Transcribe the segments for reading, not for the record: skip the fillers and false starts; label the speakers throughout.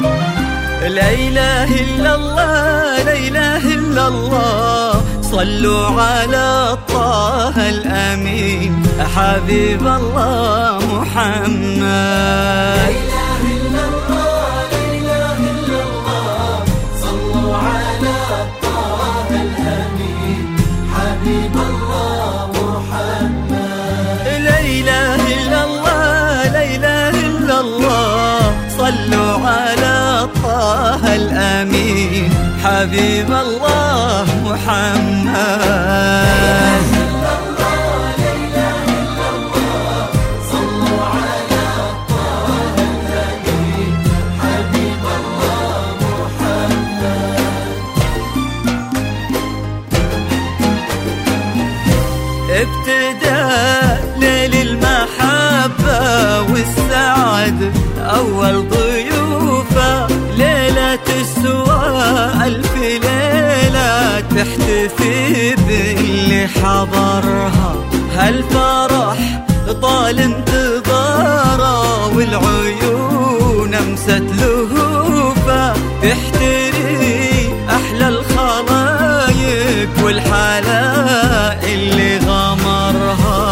Speaker 1: لا إله إلا الله لا إله إلا الله، صلوا على طه الأمين حبيب الله محمد. لا إله إلا الله لا إله إلا الله، صلوا على طه الأمين حبيب الله محمد. لا إله إلا الله لا إله إلا الله، صلوا على طه الأمين حبيب الله محمد. ابتدى ليل المحبة والسعد أول ضيوفه، ليلة تسوى ألف ليلة تحتفي باللي حضرها. هالفرح طال انتظاره والعيون امست لهوفه، تحتري أحلى الخلايق والحلاء اللي غمرها.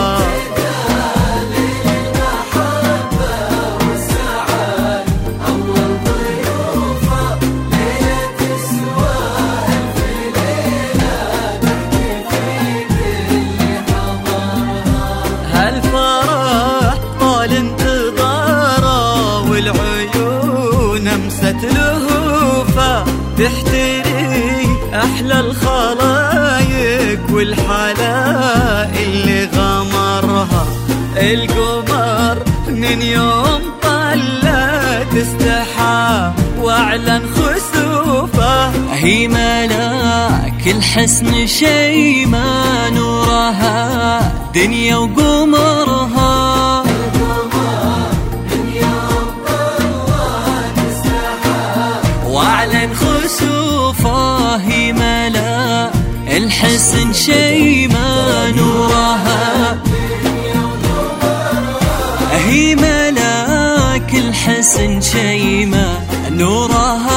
Speaker 1: لهوفة تحتري أحلى الخلايق والحلاء اللي غمرها. القمر من يوم طلت استحى واعلن خسوفه، هي ملاك الحسن شيمة نورها دنيا وقمرها. واعلن خسوفه هي ملا الحسن شيمة نورها، هي ملاك الحسن شيمة نورها.